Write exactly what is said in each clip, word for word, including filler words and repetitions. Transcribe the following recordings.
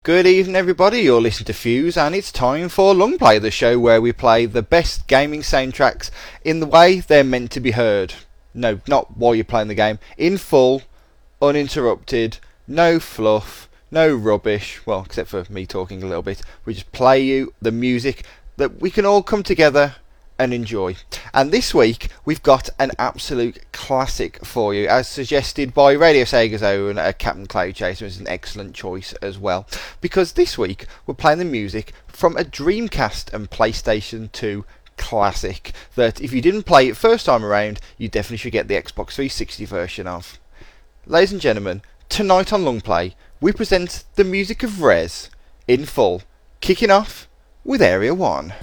Good evening everybody, you're listening to Fuse and it's time for Long Play, the show where we play the best gaming soundtracks in the way they're meant to be heard. No, not while you're playing the game. In full, uninterrupted, no fluff, no rubbish, well except for me talking a little bit. We just play you the music that we can all come together and enjoy. And this week we've got an absolute classic for you, as suggested by Radio Sega's own uh, Captain Cloud Chaser. Is an excellent choice as well, because this week we're playing the music from a Dreamcast and PlayStation two classic that if you didn't play it first time around, you definitely should get the Xbox three sixty version of. Ladies and gentlemen, tonight on Long Play we present the music of Rez in full, kicking off with Area one.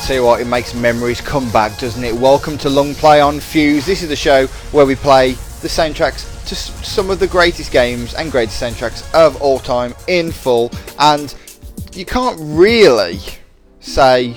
tell you what, it makes memories come back, doesn't it? Welcome to Long Play on Fuse. This is the show where we play the soundtracks to s- some of the greatest games and greatest soundtracks of all time in full. And you can't really say,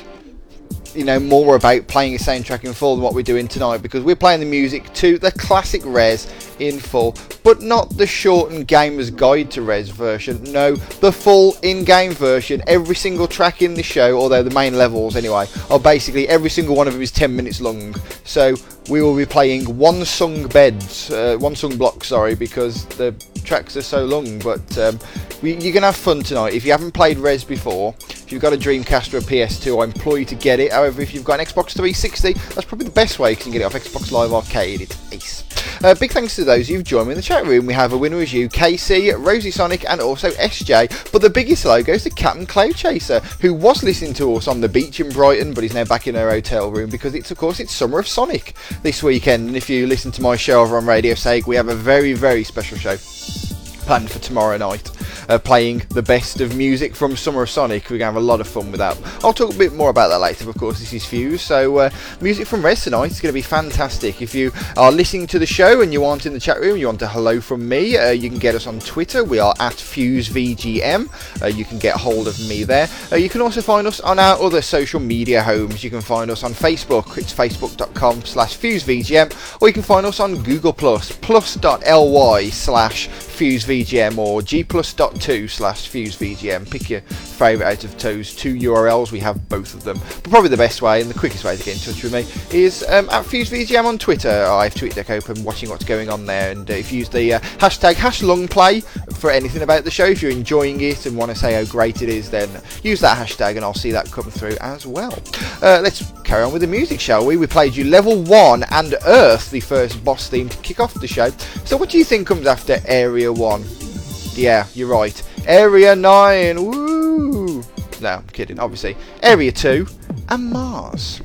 you know, more about playing a soundtrack in full than what we're doing tonight, because we're playing the music to the classic Rez in full, but not the shortened Gamer's Guide to Rez version. No, the full in-game version. Every single track in the show, although the main levels anyway, are basically every single one of them is ten minutes long. So we will be playing one song beds, uh, one song blocks, sorry, because the tracks are so long. But um, we, you're gonna have fun tonight. If you haven't played Rez before, if you've got a Dreamcast or a P S two, I implore you to get it. However, if you've got an Xbox three sixty, that's probably the best way you can get it off Xbox Live Arcade. It's ace. Uh, big thanks to those who've joined me in the chat room. We have a winner as you, K C, Rosie Sonic, and also S J. But the biggest hello goes to Captain Cloud Chaser, who was listening to us on the beach in Brighton, but is now back in her hotel room because it's, of course, it's Summer of Sonic this weekend. And if you listen to my show over on Radio Seg, we have a very, very special show planned for tomorrow night, uh, playing the best of music from Summer of Sonic. We're going to have a lot of fun with that. I'll talk a bit more about that later. Of course, this is Fuse, so uh, music from Rez tonight is going to be fantastic. If you are listening to the show and you aren't in the chat room, you want a hello from me, uh, you can get us on Twitter. We are at FuseVGM. Uh, you can get hold of me there. Uh, you can also find us on our other social media homes. You can find us on Facebook. It's facebook.com slash FuseVGM, or you can find us on Google Plus, plus.ly slash FuseVGM, or g plus dot two slash FuseVGM. Pick your favourite out of those two U R Ls. We have both of them. But probably the best way and the quickest way to get in touch with me is um, at FuseVGM on Twitter. I have TweetDeck open, watching what's going on there. And uh, if you use the uh, hashtag hash longplay for anything about the show, if you're enjoying it and want to say how great it is, then use that hashtag and I'll see that come through as well. Uh, let's carry on with the music, shall we? We played you Level one and Earth, the first boss theme, to kick off the show. So what do you think comes after Area one? Yeah, you're right. Area nine. Woo! No, I'm kidding, obviously. Area two and Mars.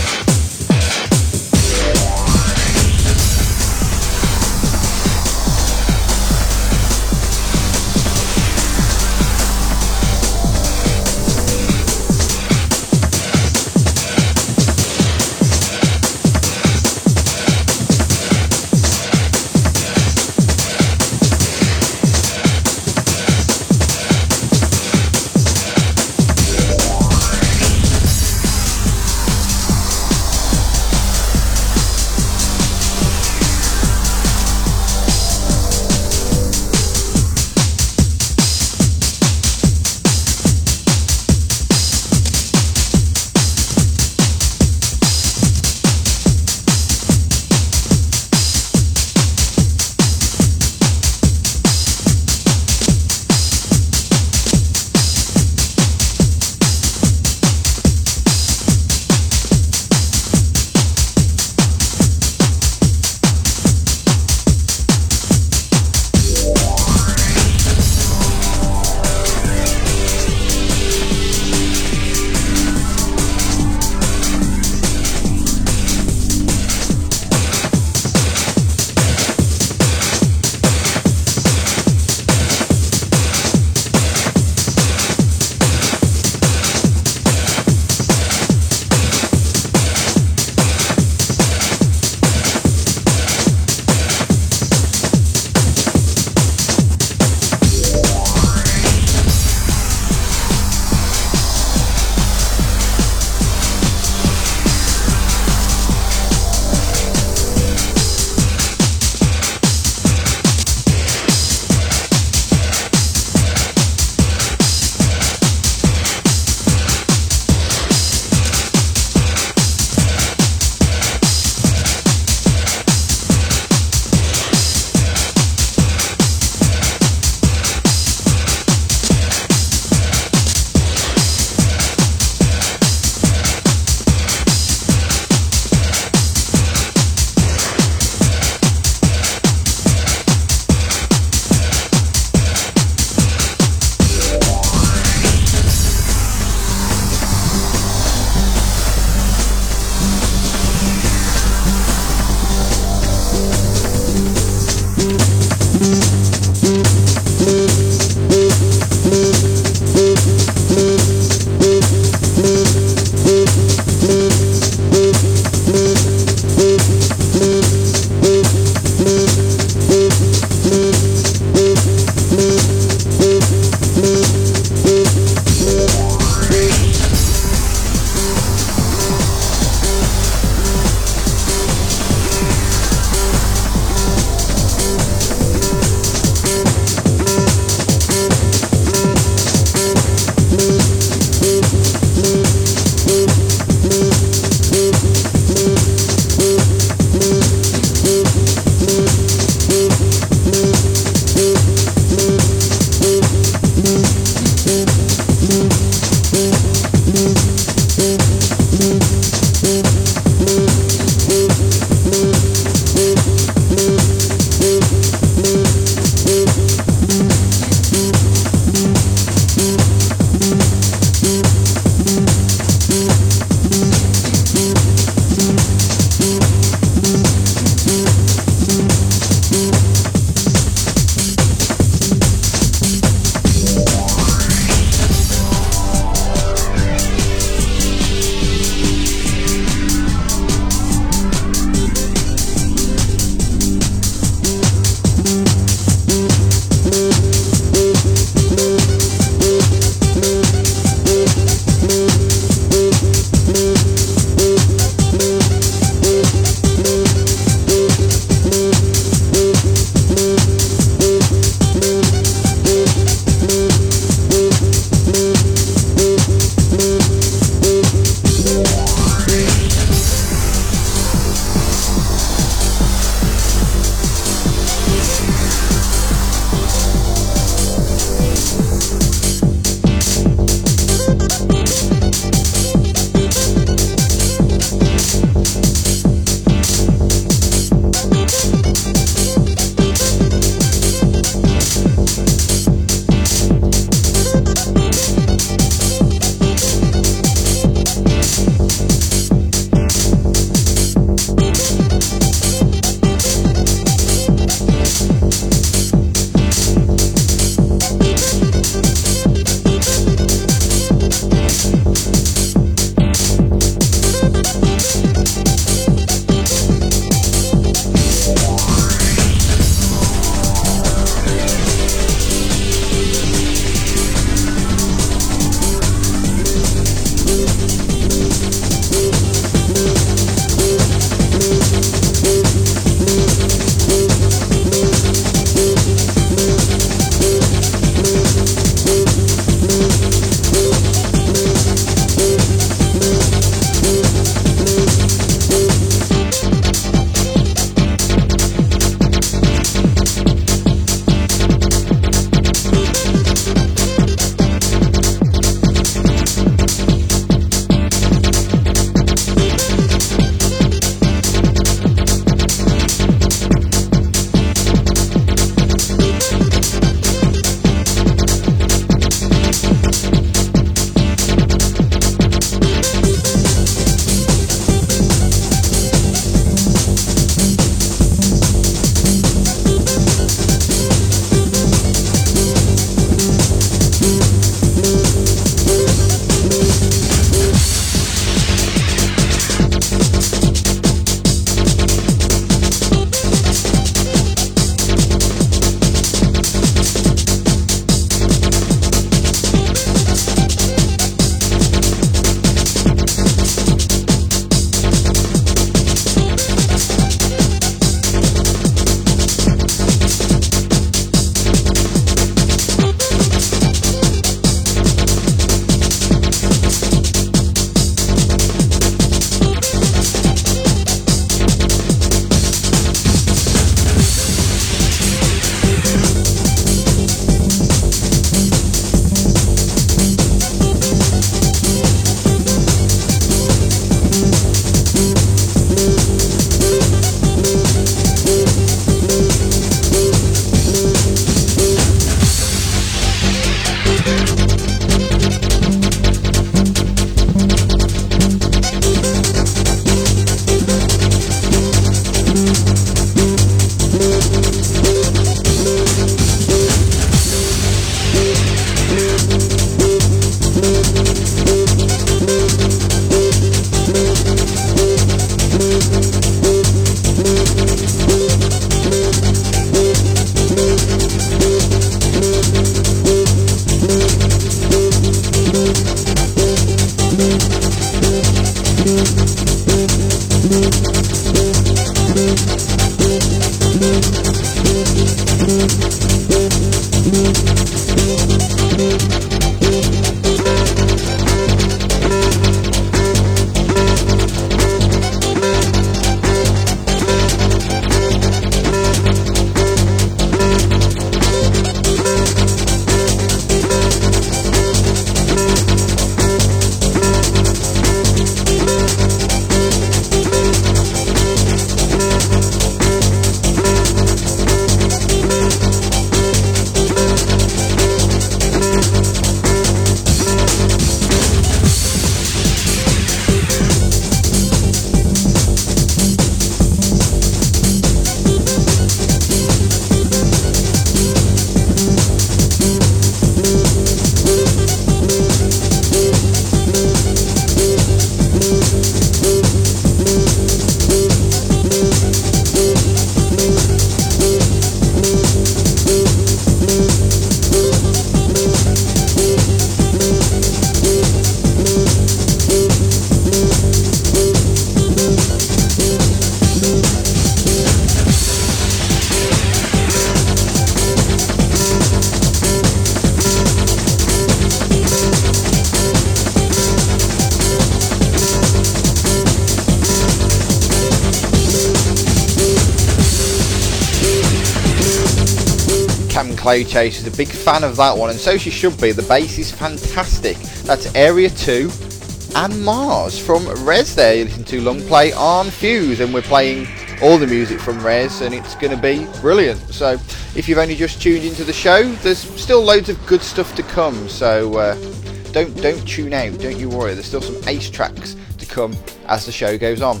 Cloud Chase is a big fan of that one, and so she should be. The bass is fantastic. That's Area two and Mars from Rez there. You listen to Long Play on Fuse, and we're playing all the music from Rez, and it's going to be brilliant. So if you've only just tuned into the show, there's still loads of good stuff to come, so uh, don't don't tune out, don't you worry. There's still some ace tracks to come as the show goes on.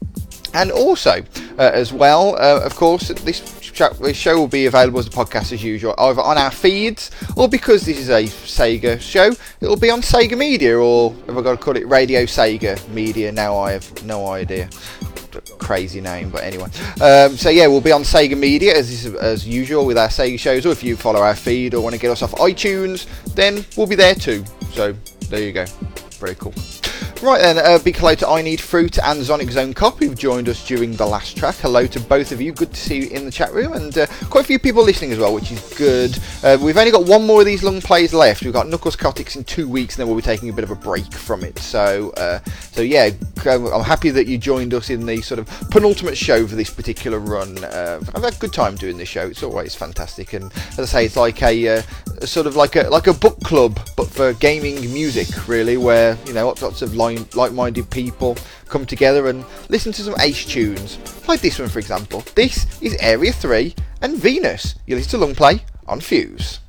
And also, uh, as well, uh, of course, this this show will be available as a podcast as usual, either on our feeds, or because this is a Sega show, it'll be on Sega Media, or have I got to call it Radio Sega Media? Now I have no idea. Crazy name, but anyway. Um, so yeah, we'll be on Sega Media as as usual with our Sega shows, or if you follow our feed or want to get us off iTunes, then we'll be there too. So there you go. Very cool. Right then, a big hello to I Need Fruit and Sonic Zone Cop, who've joined us during the last track. Hello to both of you. Good to see you in the chat room, and uh, quite a few people listening as well, which is good. Uh, we've only got one more of these long plays left. We've got Knuckles Chaotix in two weeks, and then we'll be taking a bit of a break from it. So, uh, so yeah, I'm happy that you joined us in the sort of penultimate show for this particular run. Uh, I've had a good time doing this show. It's always fantastic, and as I say, it's like a, uh, a sort of like a like a book club, but for gaming music, really, where you know lots of line, like-minded people come together and listen to some ace tunes, like this one for example. This is Area three and Venus. You listen to Long Play on Fuse.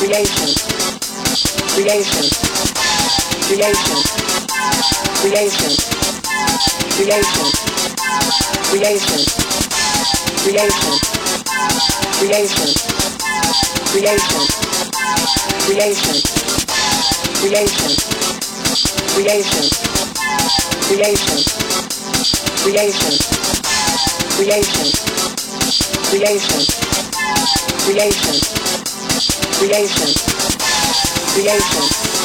creation, creation, creation, creation, creation, creation, creation, creation, creation, creation, creation, creation, creation, creation, creation, creation, creation, creation, creation.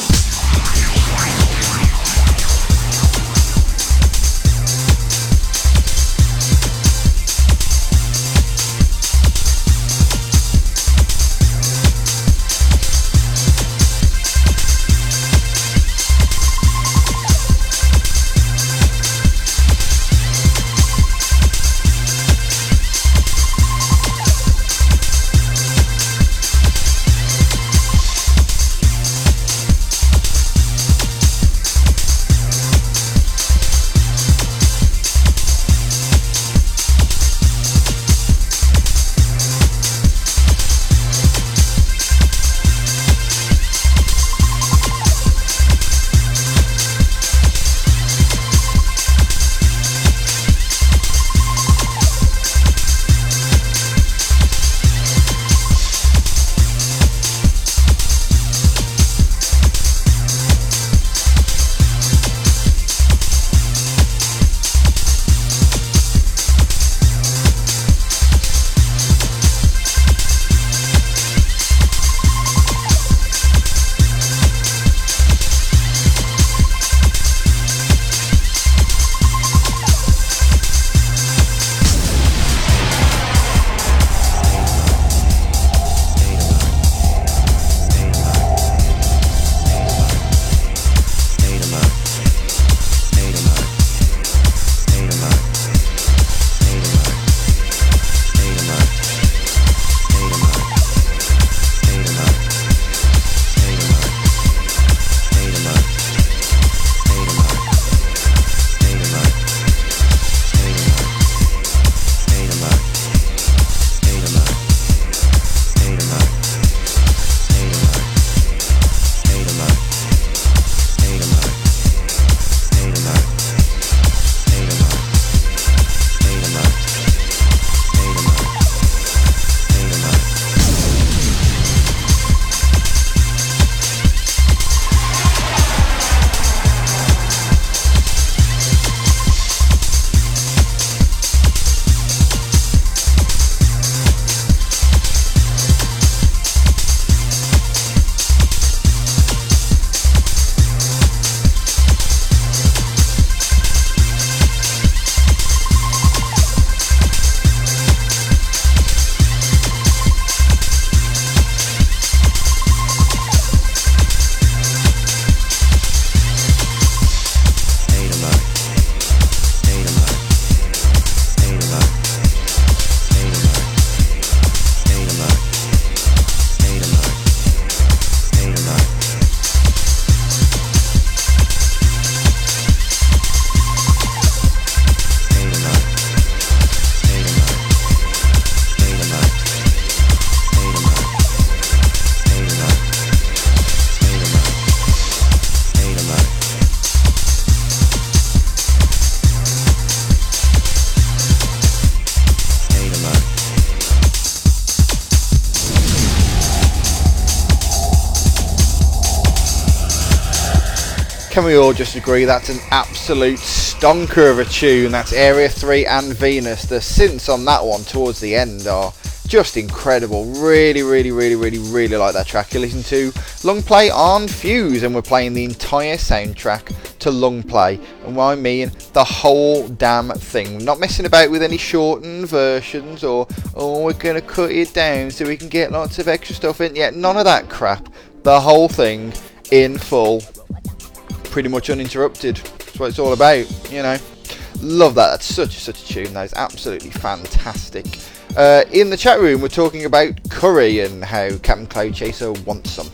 Can we all just agree that's an absolute stonker of a tune? That's Area three and Venus. The synths on that one towards the end are just incredible. Really, really, really, really, really like that track. You listen to Lung Play on Fuse, and we're playing the entire soundtrack to Lung Play. And what I mean, the whole damn thing. We're not messing about with any shortened versions or, oh, we're going to cut it down so we can get lots of extra stuff in. Yeah, none of that crap. The whole thing in full, pretty much uninterrupted. That's what it's all about, you know. Love that. That's such such a tune. That is absolutely fantastic. Uh, in the chat room, we're talking about curry and how Captain Cloud Chaser wants some.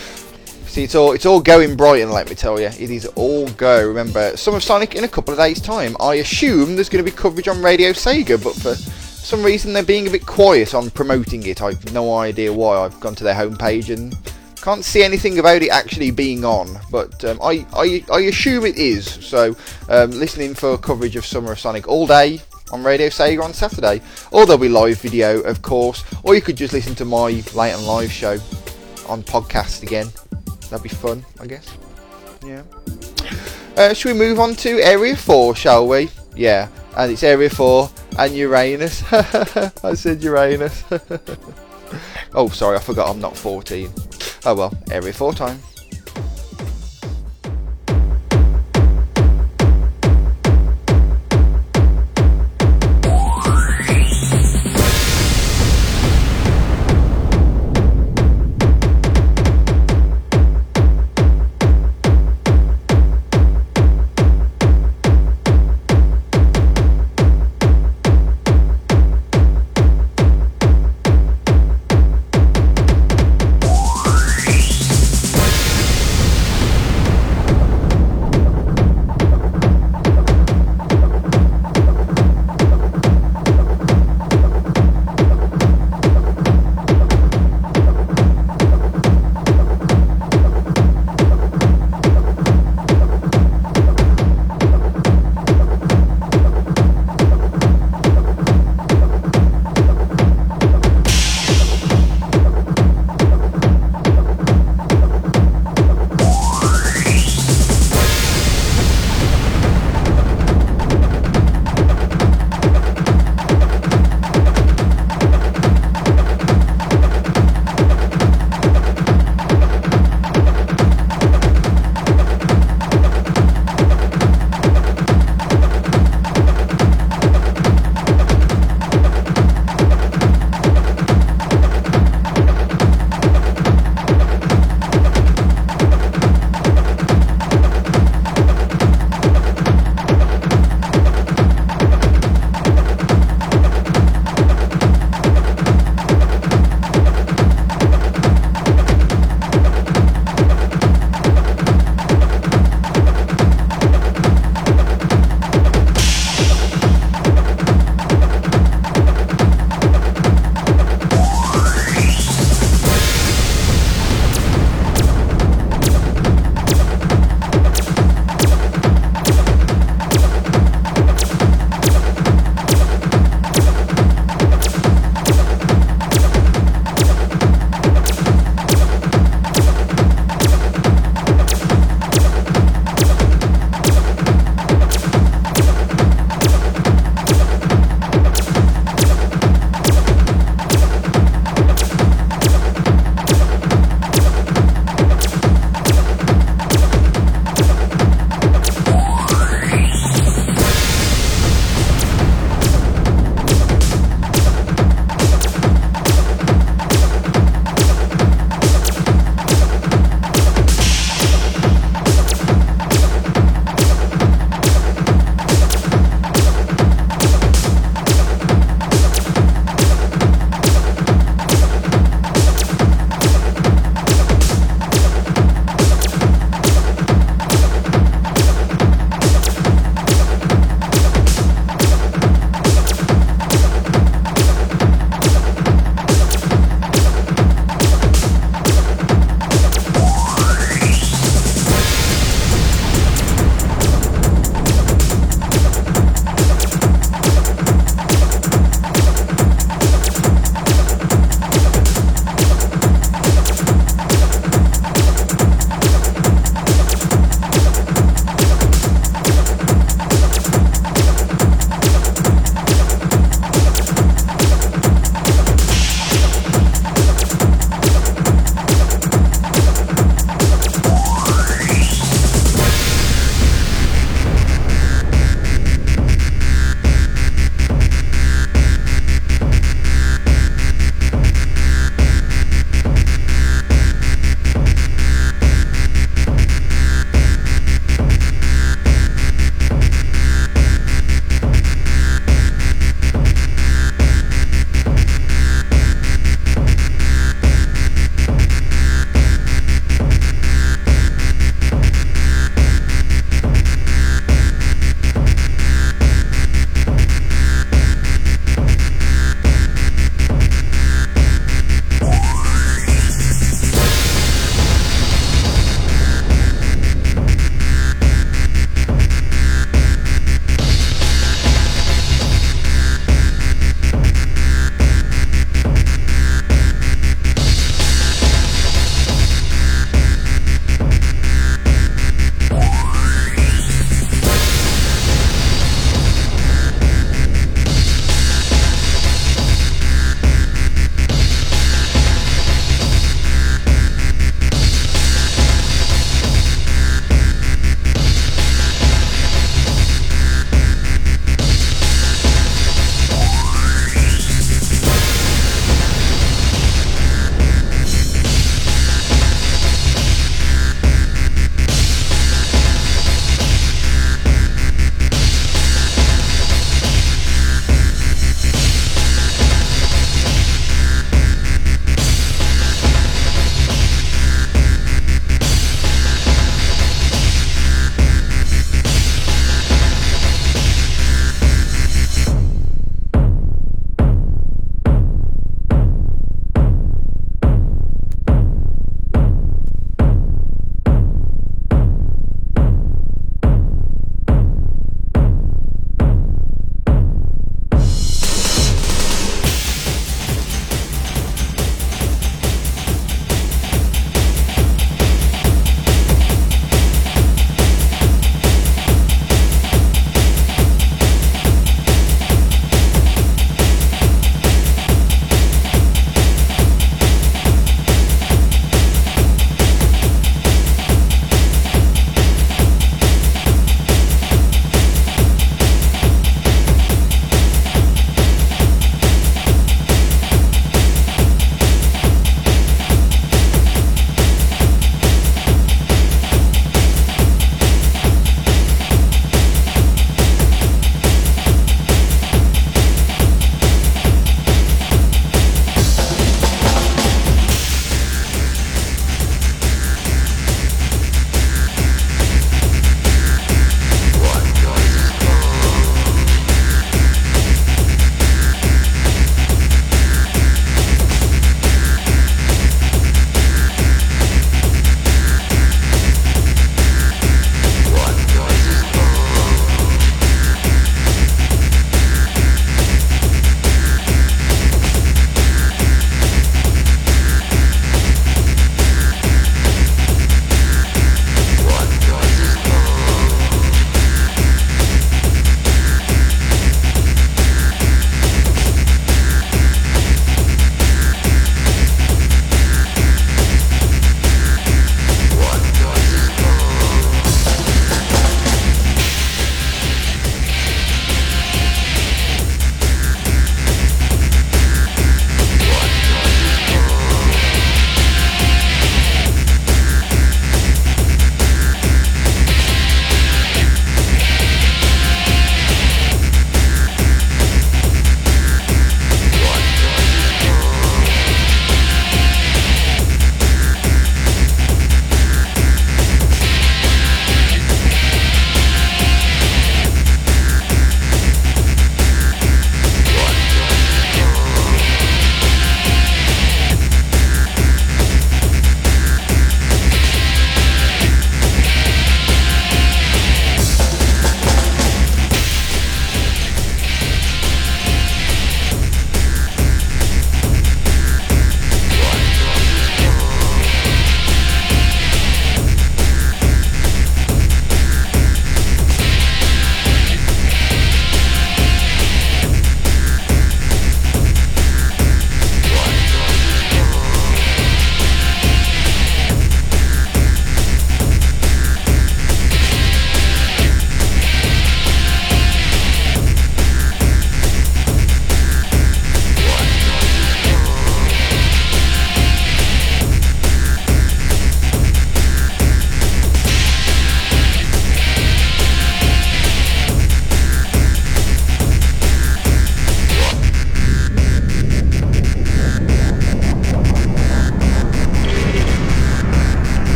See, it's all it's all going Brighton, let me tell you. It is all go. Remember, Summer of Sonic in a couple of days' time. I assume there's going to be coverage on Radio Sega, but for some reason they're being a bit quiet on promoting it. I've no idea why. I've gone to their homepage and Can't see anything about it actually being on, but um, I, I I assume it is. So um, listening for coverage of Summer of Sonic all day on Radio Sega on Saturday, or there'll be live video, of course, or you could just listen to my late and live show on podcast again. That'd be fun, I guess. Yeah. Uh, should we move on to Area four, shall we? Yeah, and it's Area four and Uranus. I said Uranus. Oh, sorry, I forgot I'm not fourteen. Oh well, Area four time.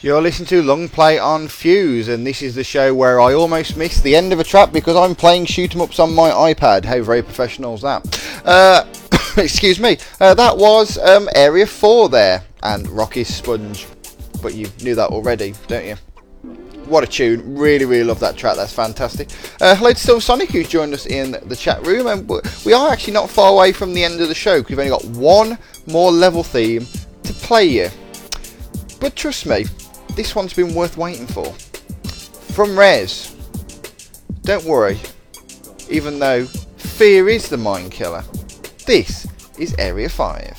You're listening to Long Play on Fuse, and this is the show where I almost missed the end of a trap because I'm playing shoot 'em ups on my iPad. How very professional is that? Uh, excuse me. Uh, that was um, Area four there, and Rocky's Sponge. But you knew that already, don't you? What a tune. Really, really love that track. That's fantastic. Uh, hello to Silver Sonic, who's joined us in the chat room, and we are actually not far away from the end of the show because we've only got one more level theme to play you. But trust me, this one's been worth waiting for. From Rez. Don't worry, even though fear is the mind killer, this is Area five.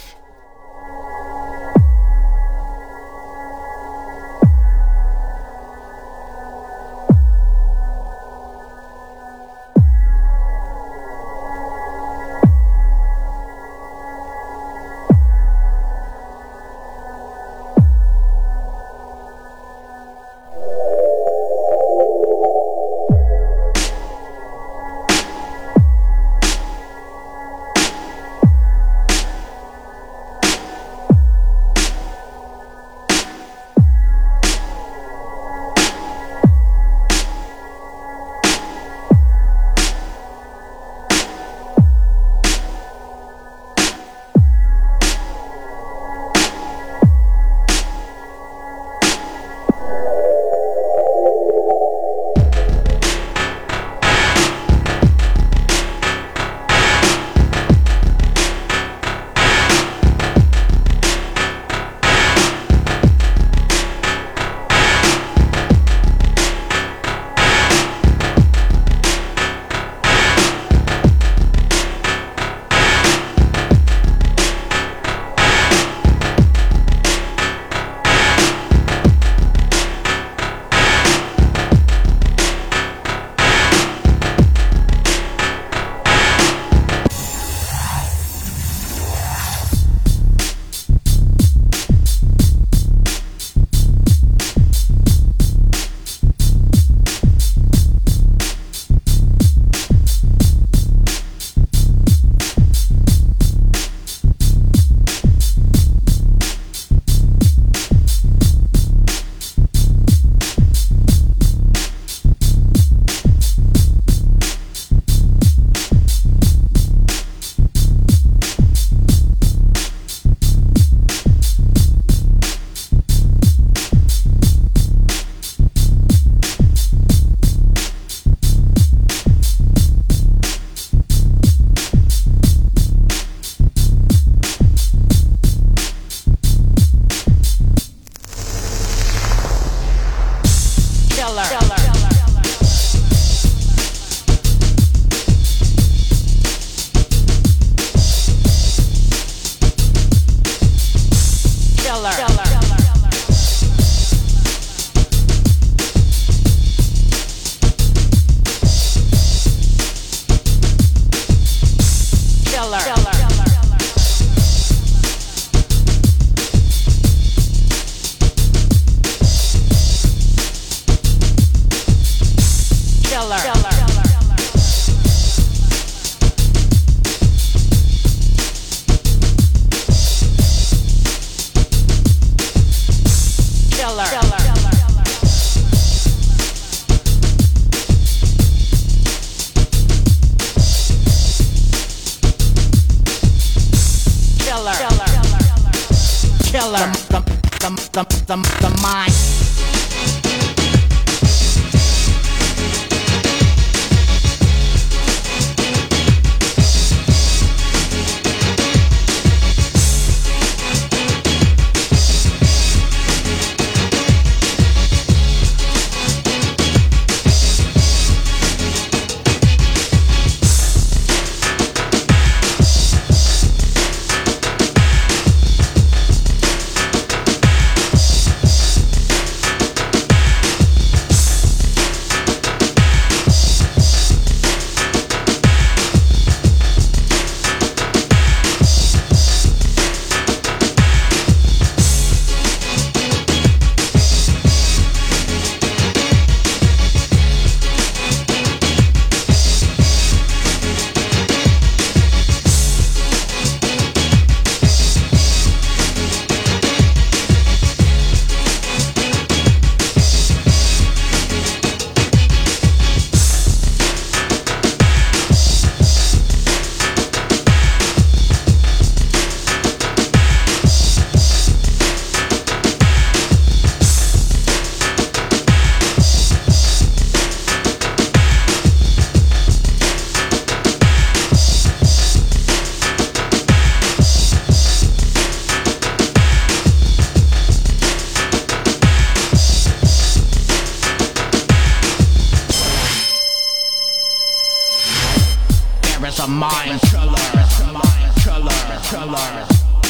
is a mind killer, mind killer, killer.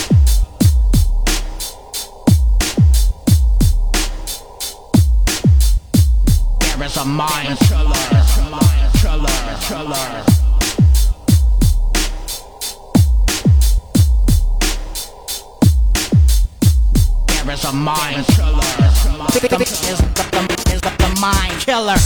There is a mind killer, mind killer, killer. There is a mind killer. Victim is the, the, is the, the mind killer.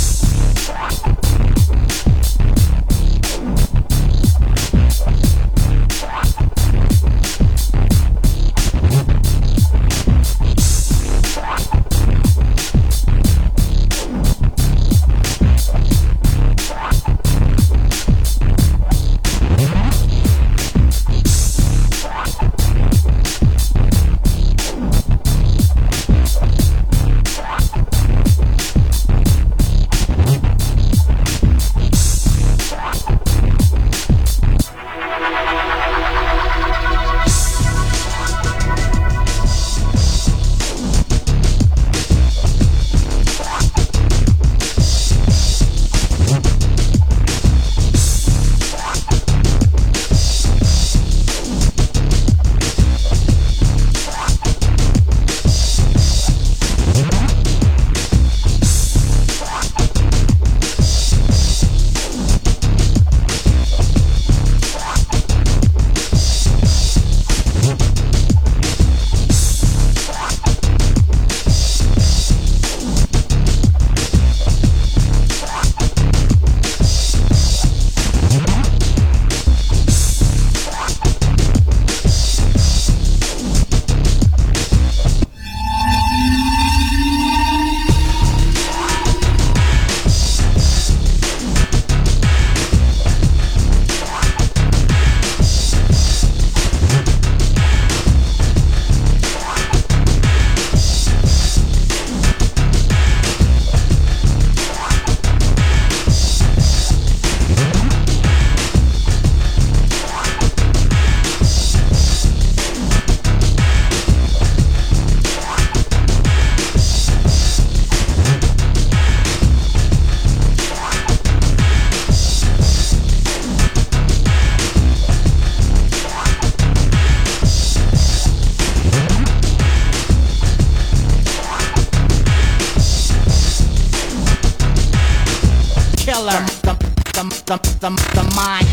The, the, the, the, the mind.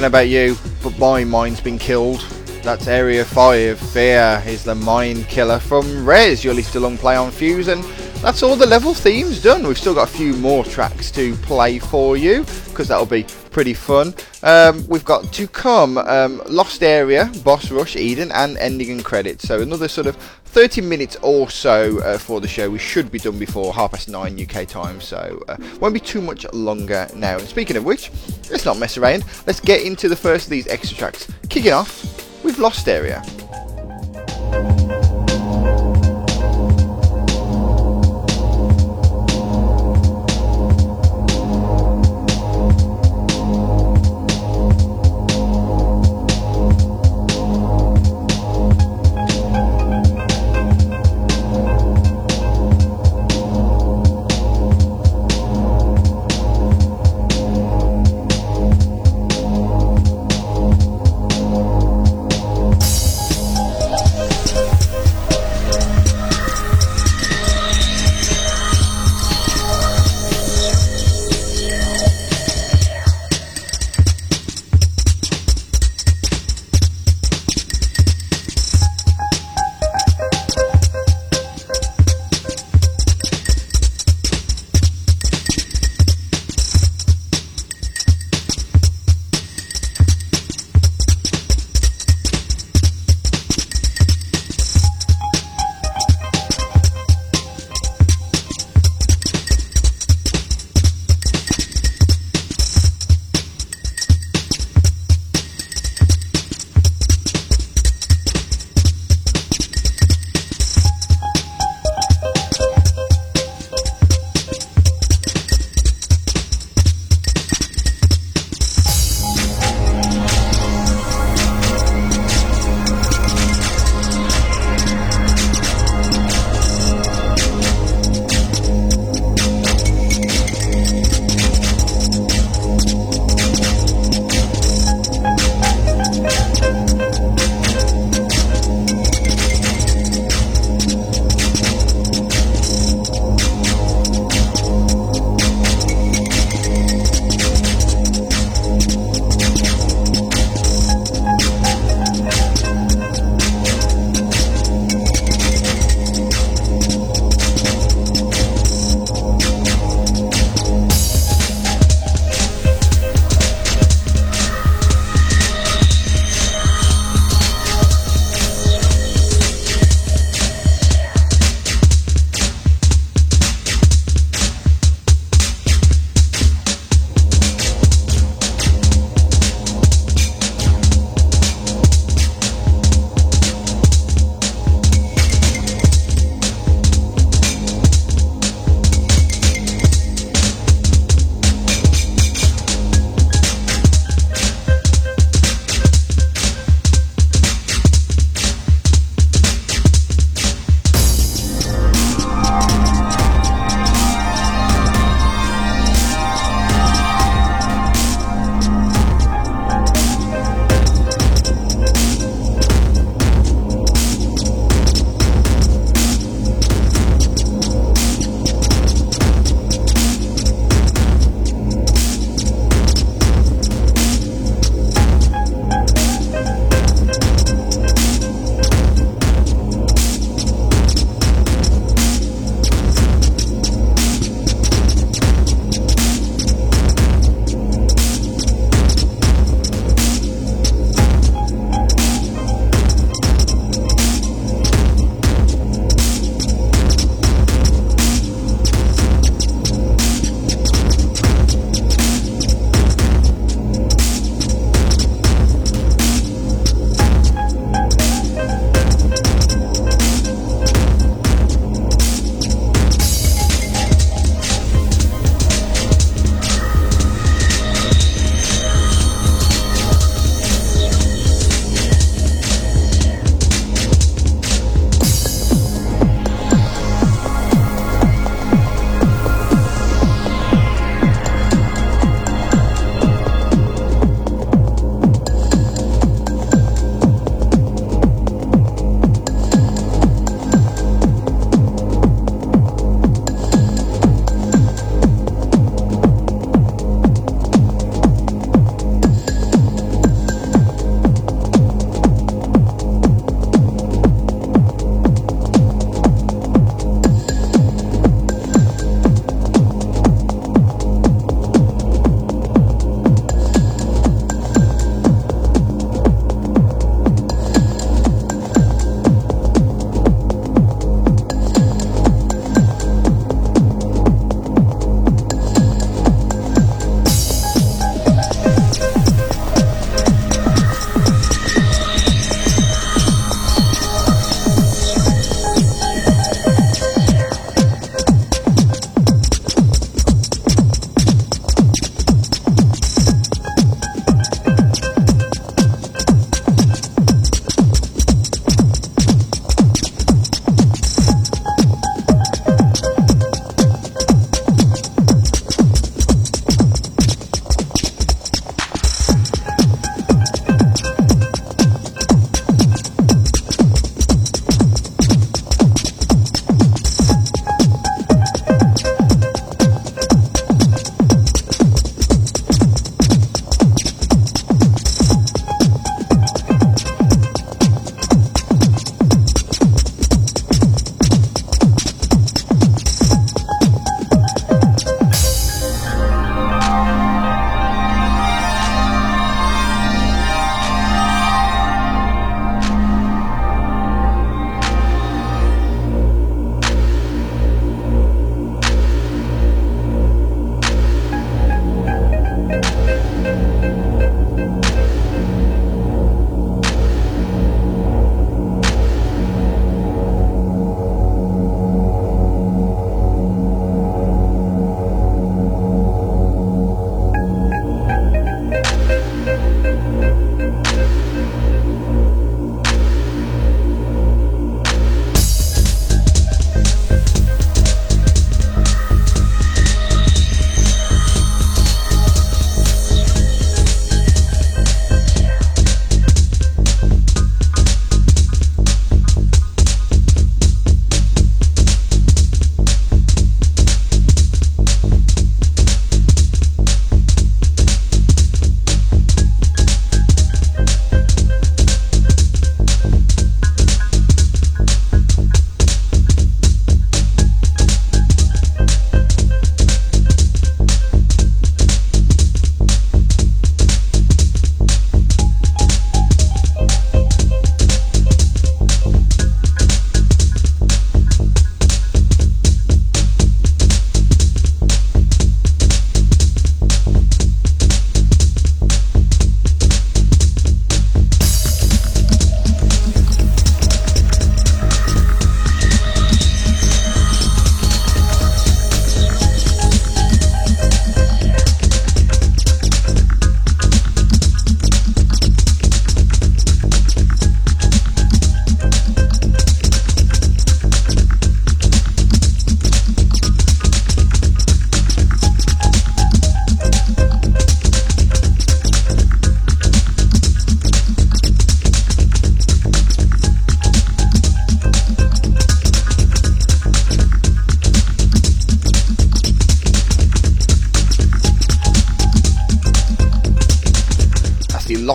know about you, but my mine's been killed. That's Area five. Fear is the mine killer from Rez. You're listening to Long Play on Fuse, and that's all the level themes done. We've still got a few more tracks to play for you, because that'll be pretty fun. Um, we've got to come um, Lost Area, Boss Rush, Eden, and Ending and Credits. So another sort of thirty minutes or so uh, for the show. We should be done before half past nine U K time, so uh, won't be too much longer now. And speaking of which, let's not mess around. Let's get into the first of these extra tracks. Kicking off with Lost Area.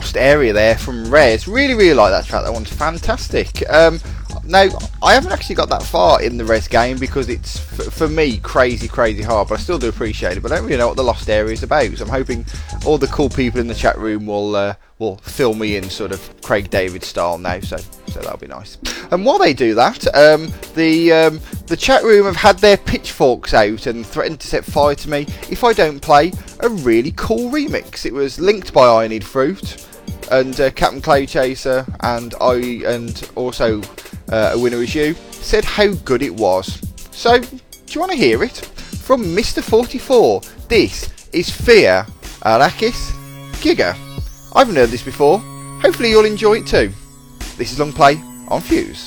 Lost Area there from Res. Really, really like that track. That one's fantastic. Um, now, I haven't actually got that far in the Res game because it's, f- for me, crazy, crazy hard, but I still do appreciate it. But I don't really know what the Lost Area is about, so I'm hoping all the cool people in the chat room will uh, will fill me in sort of Craig David style now, so so that'll be nice. And while they do that, um, the um, the chat room have had their pitchforks out and threatened to set fire to me if I don't play a really cool remix. It was linked by I Need Fruit and uh, Captain Cloud Chaser, and I and also uh, A Winner Is You said how good it was. So, do you want to hear it? From Mister forty-four, this is Fear Arrakis Giga. I haven't heard this before. Hopefully you'll enjoy it too. This is Long Play on Fuse.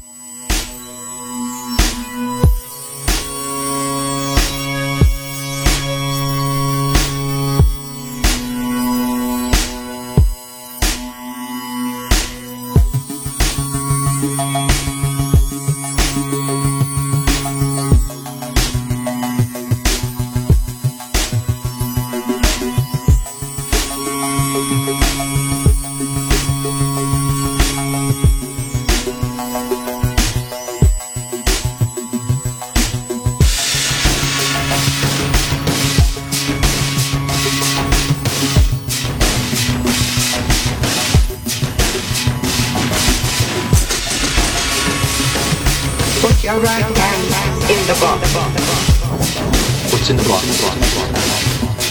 Put your right hand in the box. What's in the box?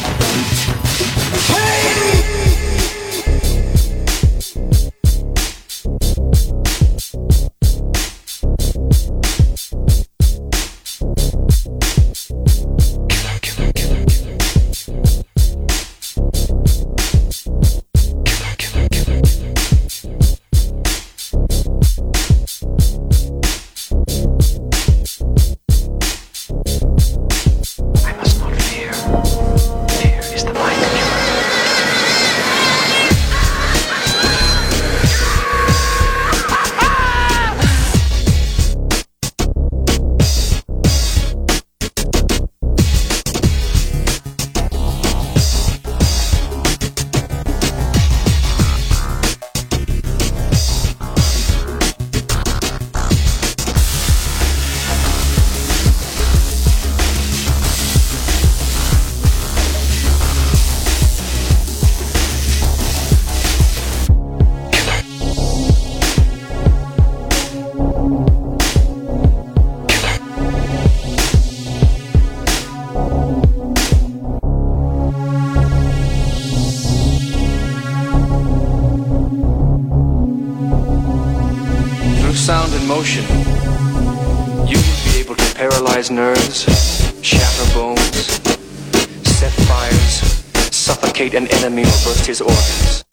Sound and motion, you will be able to paralyze nerves, shatter bones, set fires, suffocate an enemy or burst his organs.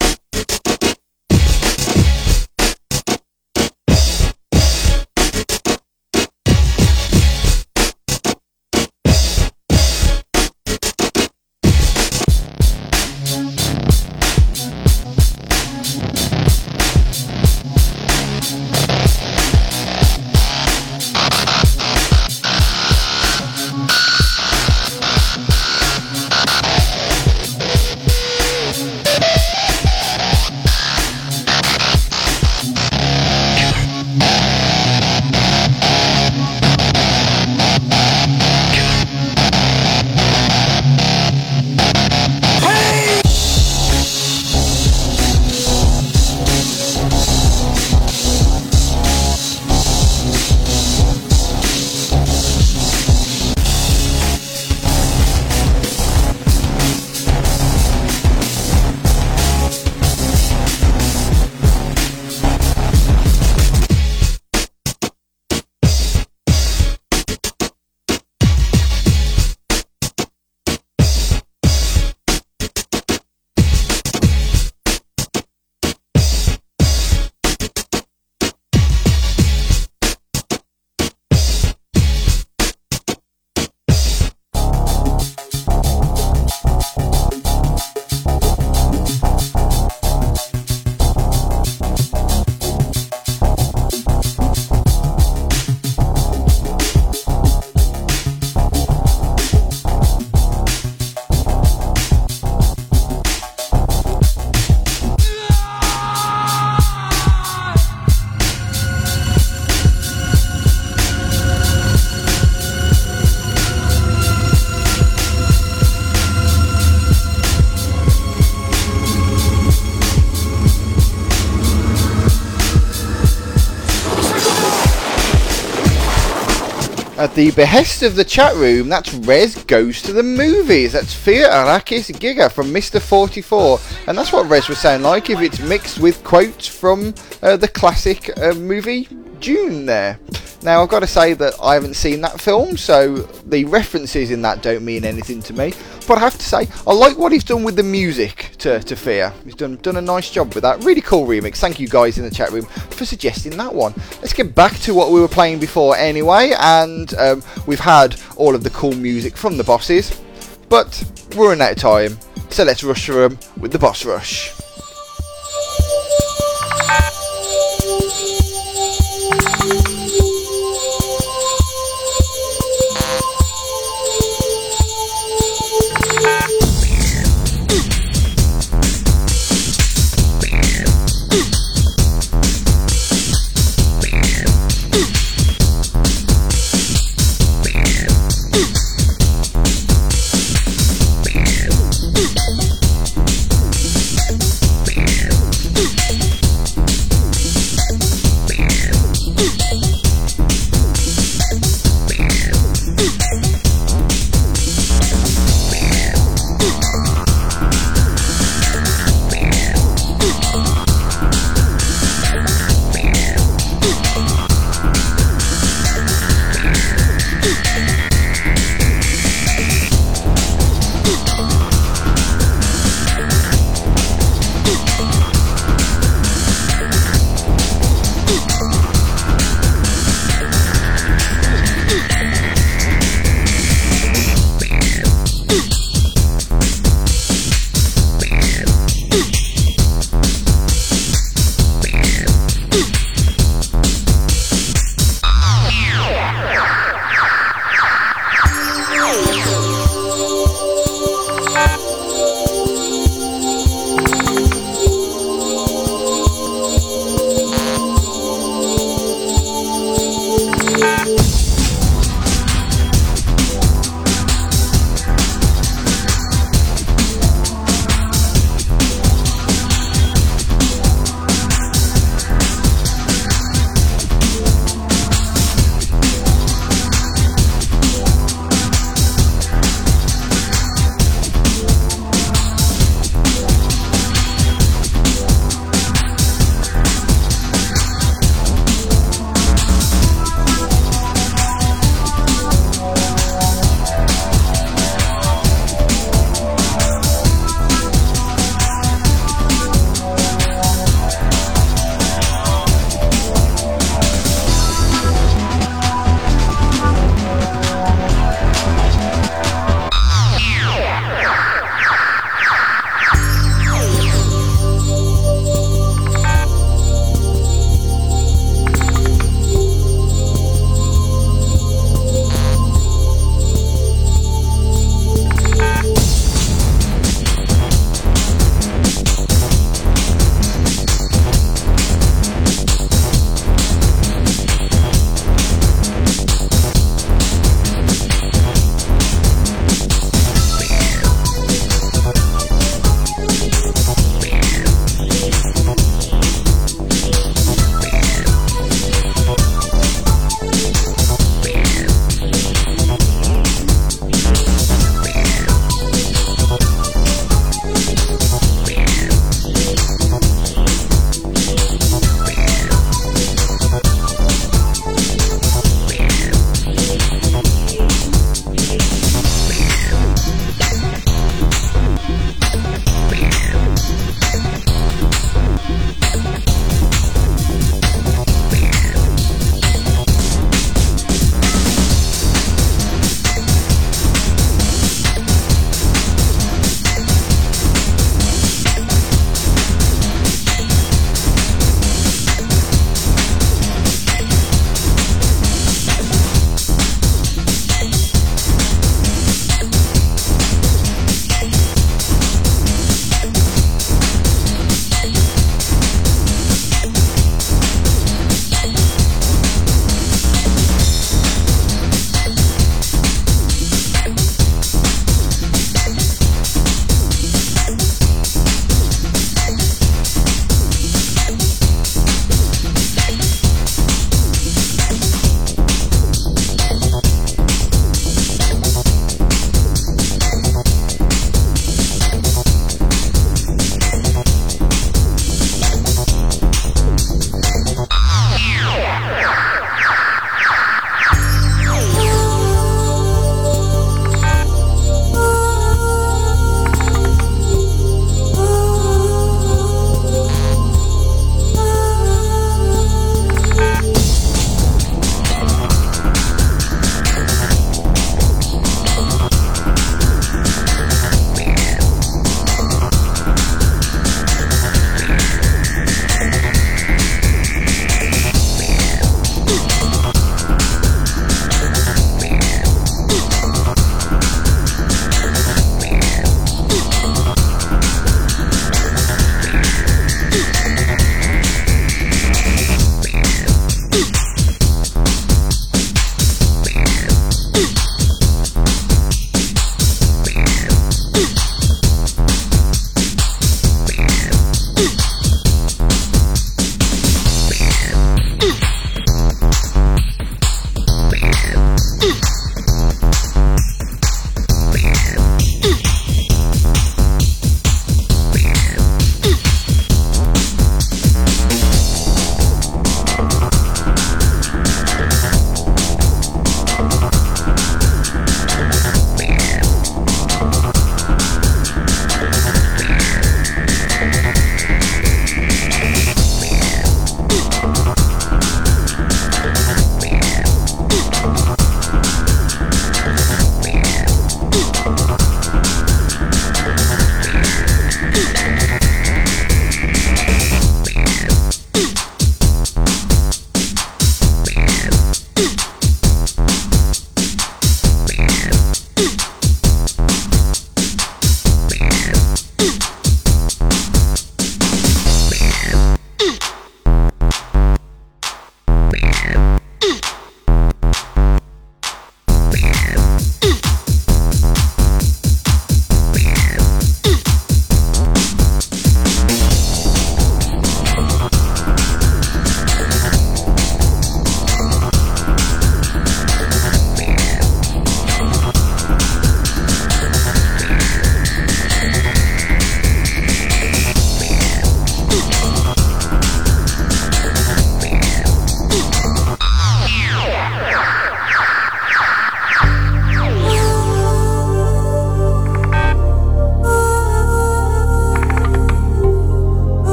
At the behest of the chat room, that's Rez Goes to the Movies. That's Fear Arrakis Giga from Mister forty-four. And that's what Rez was saying like if it's mixed with quotes from uh, the classic uh, movie Dune there. Now, I've got to say that I haven't seen that film, so the references in that don't mean anything to me. But I have to say, I like what he's done with the music to, to Fear. He's done done a nice job with that. Really cool remix. Thank you guys in the chat room for suggesting that one. Let's get back to what we were playing before anyway, and um, we've had all of the cool music from the bosses, but we're running out of time, so let's rush through them with the boss rush.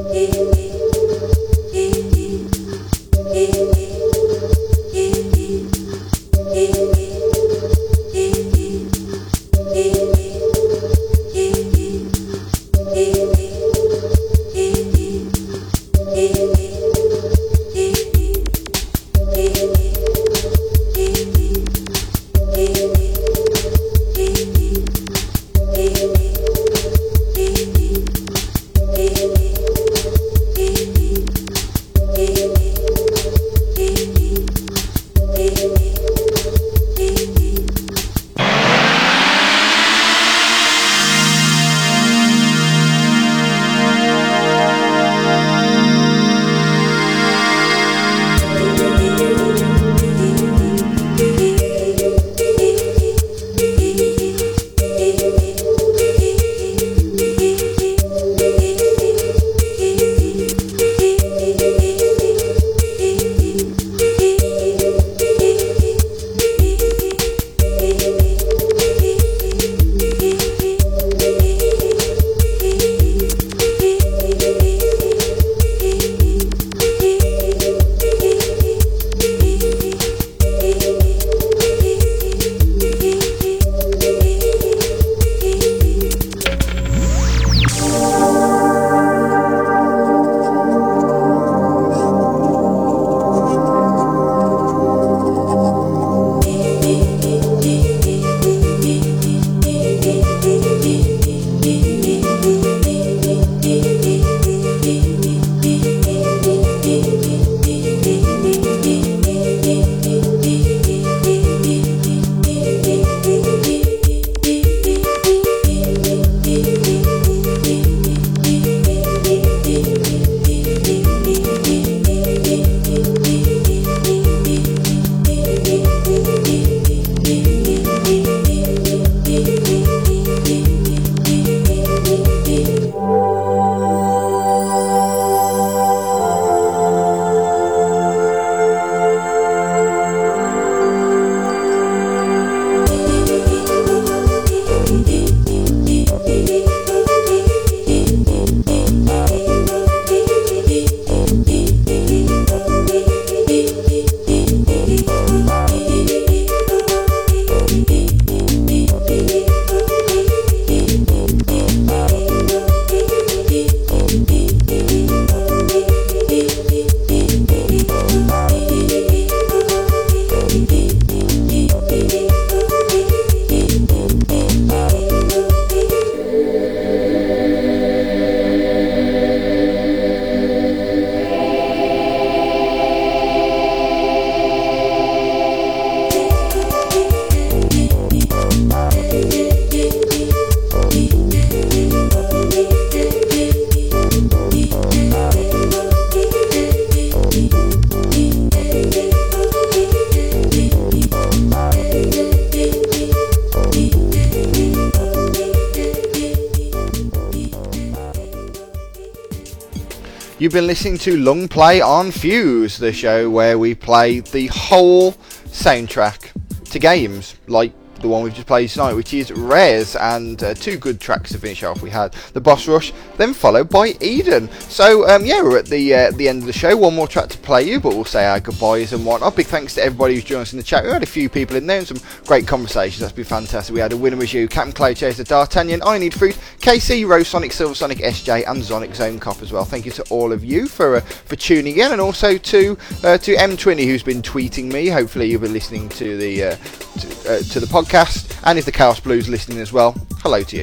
You've been listening to Long Play on Fuse, the show where we play the whole soundtrack to games like the one we've just played tonight, which is Rares, and uh, two good tracks to finish off. We had the Boss Rush, then followed by Eden. So um, yeah, we're at the uh, the end of the show. One more track to play you, but we'll say our goodbyes and whatnot. Big thanks to everybody who's joined us in the chat. We had a few people in there and some great conversations. That's been fantastic. We had a winner was you, Captain Cloud Chaser, D'Artagnan, I Need Fruit, K C, Rose Sonic, Silver Sonic, S J, and Sonic Zone Cop as well. Thank you to all of you for uh, for tuning in, and also to uh, to M twenty who's been tweeting me. Hopefully you'll be listening to the uh, to, uh, to the podcast, and if the Chaos Blues listening as well, hello to you.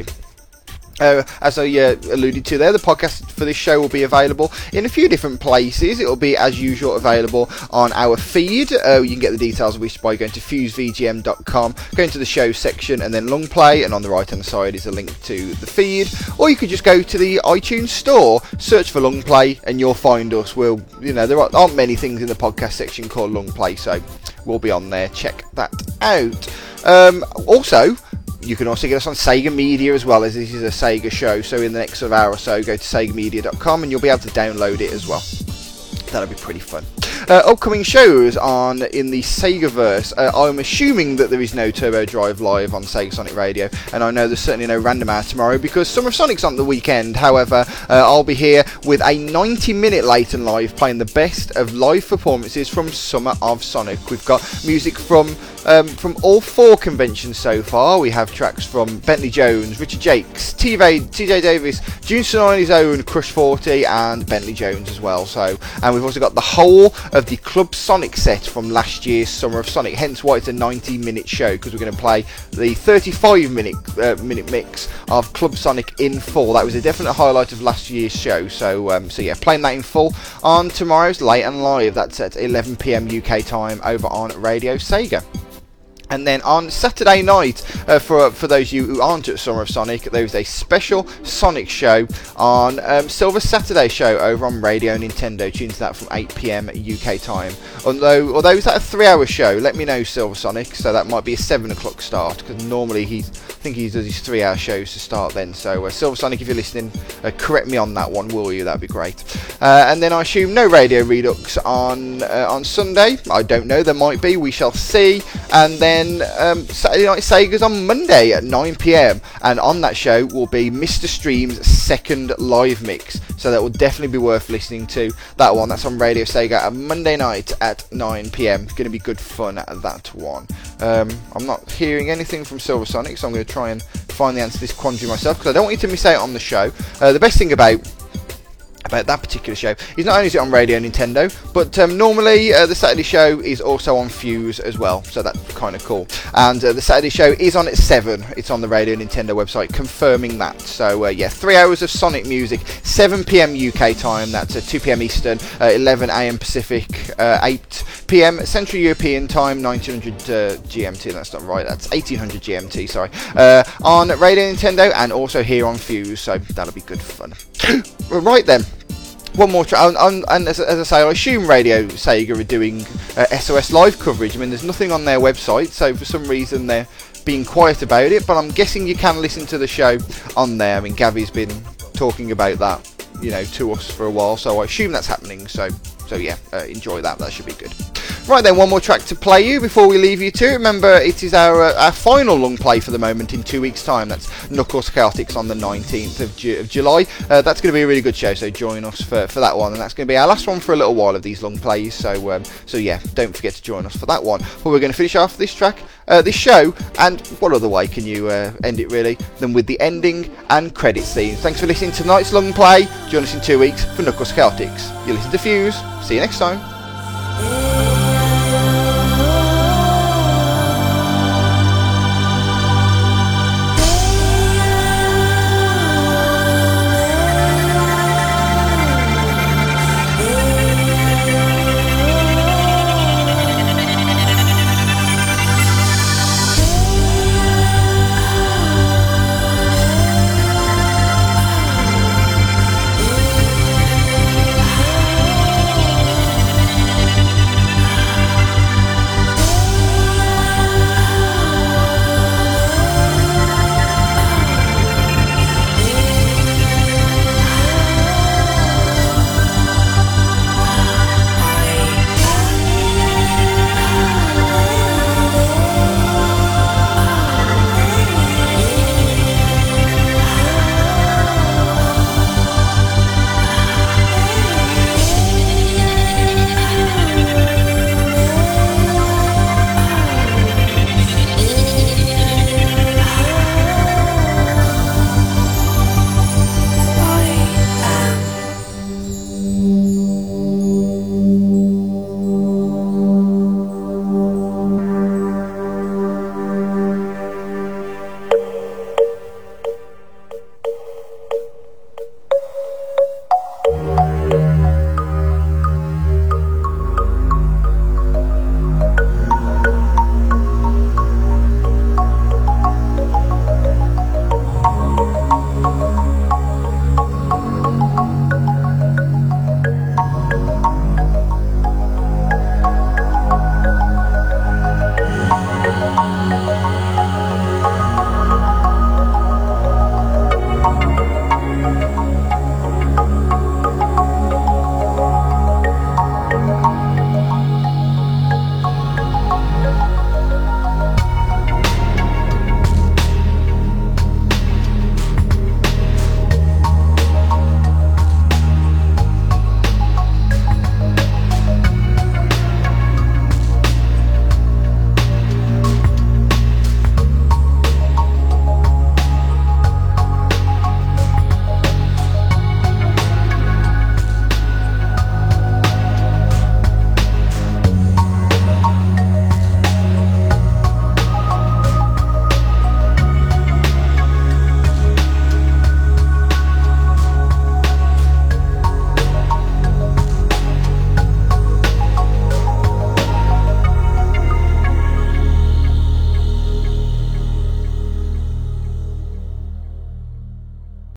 Uh, as I uh, alluded to there, the podcast for this show will be available in a few different places. It will be, as usual, available on our feed. Uh, you can get the details of which by going to fuse v g m dot com, going to the show section, and then long play, and on the right hand side is a link to the feed. Or you could just go to the iTunes store, search for long play, and you'll find us. We'll, you know, there aren't many things in the podcast section called long play, so we'll be on there. Check that out. Um, also, you can also get us on Sega Media as well, as this is a Sega show. So in the next sort of hour or so, go to sega media dot com and you'll be able to download it as well. That'll be pretty fun. Uh, upcoming shows on in the Segaverse. Uh, I'm assuming that there is no Turbo Drive live on Sega Sonic Radio, and I know there's certainly no Random Hour tomorrow because Summer of Sonic's on the weekend. However, uh, I'll be here with a ninety minute Leighton Live playing the best of live performances from Summer of Sonic. We've got music from um, from all four conventions so far. We have tracks from Bentley Jones, Richard Jakes, T J Davis, June Sonini's own Crush forty, and Bentley Jones as well. So, and we've also got the whole of the Club Sonic set from last year's Summer of Sonic. Hence why it's a ninety minute show, because we're going to play the thirty-five minute uh, minute mix of Club Sonic in full. That was a definite highlight of last year's show. So, um, so yeah, playing that in full on tomorrow's Leighton Live. That's at eleven p m U K time over on Radio Sega. And then on Saturday night, uh, for for those of you who aren't at Summer of Sonic, there is a special Sonic show on um, Silver Saturday show over on Radio Nintendo. Tune to that from eight p m U K time. Although, although is that a three-hour show? Let me know, Silver Sonic. So that might be a seven o'clock start, because normally he's, I think he does his three-hour shows to start then. So uh, Silver Sonic, if you're listening, uh, correct me on that one, will you? That'd be great. Uh, and then I assume no Radio Redux on uh, on Sunday. I don't know. There might be. We shall see. And then. Then um, Saturday Night Sega's on Monday at nine p m, and on that show will be Mister Stream's second live mix, so that will definitely be worth listening to. That one, that's on Radio Sega at Monday night at nine p m. It's going to be good fun at that one. Um, I'm not hearing anything from Silver Sonic, so I'm going to try and find the answer to this quandary myself, because I don't want you to miss out on the show. Uh, the best thing about about that particular show is not only is it on Radio Nintendo, but um, normally uh, the Saturday show is also on Fuse as well, so that's kind of cool. And uh, the Saturday show is on at seven. It's on the Radio Nintendo website confirming that. So uh, yeah, three hours of Sonic music, seven p m U K time, that's uh, two p m Eastern, uh, eleven a m Pacific, uh, eight p m Central European time, nineteen hundred uh, G M T. That's not right, that's eighteen hundred G M T, sorry, uh, on Radio Nintendo, and also here on Fuse, so that'll be good fun. Right then, one more track, and, and as, as I say, I assume Radio Sega are doing uh, S O S live coverage. I mean, there's nothing on their website, so for some reason they're being quiet about it, but I'm guessing you can listen to the show on there. I mean, Gavi's been talking about that, you know, to us for a while, so I assume that's happening, so so yeah, uh, enjoy that, that should be good. Right then, one more track to play you before we leave you too. Remember, it is our uh, our final long play for the moment in two weeks' time. That's Knuckles Chaotix on the nineteenth of, Ju- of July. Uh, that's going to be a really good show, so join us for, for that one. And that's going to be our last one for a little while of these long plays. So um, so yeah, don't forget to join us for that one. But we're going to finish off this track, uh, this show, and what other way can you uh, end it really than with the ending and credits theme. Thanks for listening to tonight's long play. Join us in two weeks for Knuckles Chaotix. You listen to Fuse. See you next time.